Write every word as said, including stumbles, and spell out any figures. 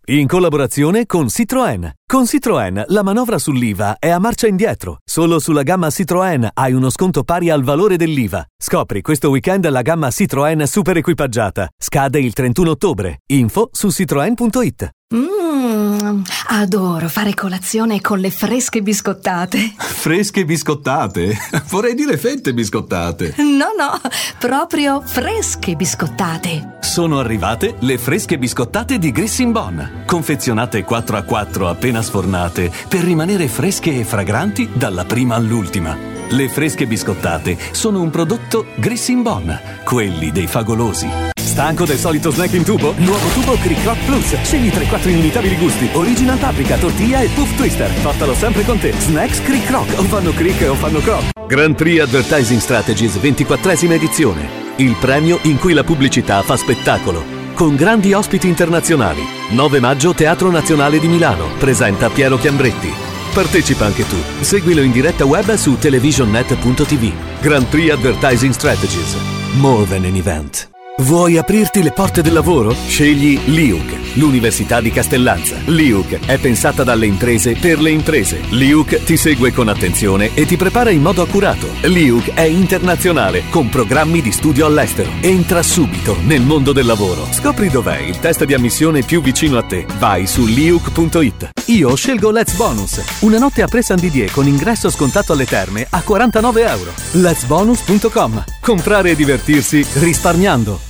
in collaborazione con Citroën. Con Citroën la manovra sull'I V A è a marcia indietro. Solo sulla gamma Citroën hai uno sconto pari al valore dell'I V A. Scopri questo weekend la gamma Citroën super equipaggiata. Scade il trentuno ottobre. Info su citroen punto it. Mmm, adoro fare colazione con le fresche biscottate. Fresche biscottate? Vorrei dire fette biscottate. No, no, proprio fresche biscottate. Sono arrivate le fresche biscottate di Grissin Bon, confezionate quattro a quattro appena sfornate per rimanere fresche e fragranti dalla prima all'ultima. Le fresche biscottate sono un prodotto Grissin Bon, quelli dei favolosi. Stanco del solito snack in tubo? Nuovo tubo Cric Croc Plus. Scegli tra i quattro inimitabili gusti: original paprika, tortilla e puff twister. Portalo sempre con te. Snacks Cric Croc, o fanno cric o fanno croc. Grand Prix Advertising Strategies ventiquattresima edizione. Il premio in cui la pubblicità fa spettacolo. Con grandi ospiti internazionali. nove maggio Teatro Nazionale di Milano. Presenta Piero Chiambretti. Partecipa anche tu. Seguilo in diretta web su televisionnet punto tv. Grand Prix Advertising Strategies. More than an event. Vuoi aprirti le porte del lavoro? Scegli L I U C, l'Università di Castellanza. L I U C è pensata dalle imprese per le imprese. L I U C ti segue con attenzione e ti prepara in modo accurato. L I U C è internazionale, con programmi di studio all'estero. Entra subito nel mondo del lavoro. Scopri dov'è il test di ammissione più vicino a te. Vai su L I U C punto it. Io scelgo Let's Bonus, una notte a Pre-San Didier con ingresso scontato alle terme a quarantanove euro. lets bonus punto com. Comprare e divertirsi risparmiando.